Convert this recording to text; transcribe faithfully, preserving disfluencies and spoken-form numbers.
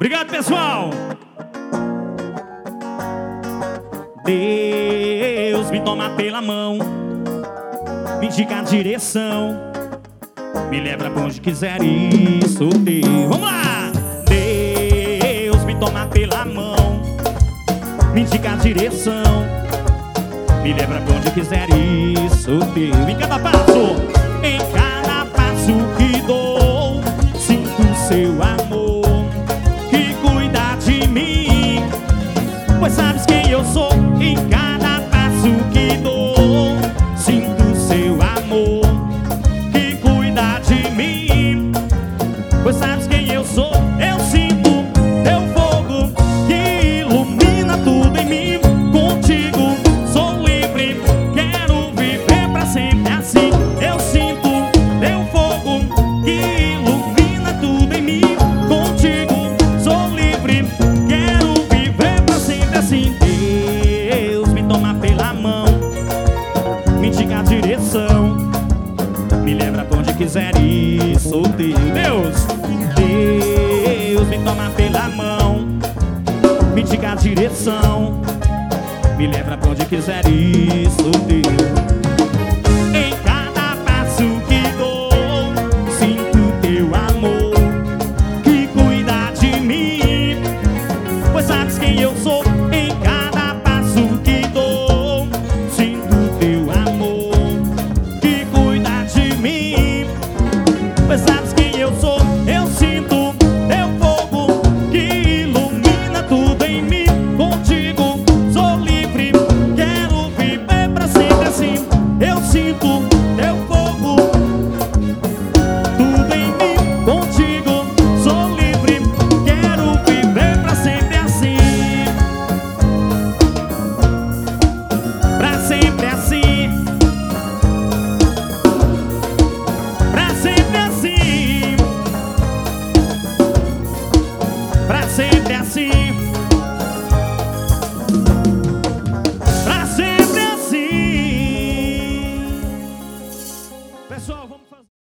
Obrigado, pessoal. Deus me toma pela mão, me indica a direção, me leva pra onde quiser ir, solteiro. Vamos lá! Deus me toma pela mão, me indica a direção, me leva pra onde quiser ir, solteiro. Em cada passo, em cada passo que dou, sinto seu amor que cuida de mim, pois sabes quem eu sou. Em cada passo que dou, sinto seu amor que cuida de mim, pois sabes quem eu sou. Eu sinto teu fogo que ilumina tudo em mim. Contigo sou livre, quero viver pra sempre assim. Eu sinto teu fogo que ilumina tudo em mim. Contigo sou livre, quero viver pra sempre assim. Deus me toma pela mão, me indica a direção, me leva pra onde quiser ir, solteiro. Deus, Deus me toma pela mão, me indica a direção, me leva pra onde quiser ir, solteiro.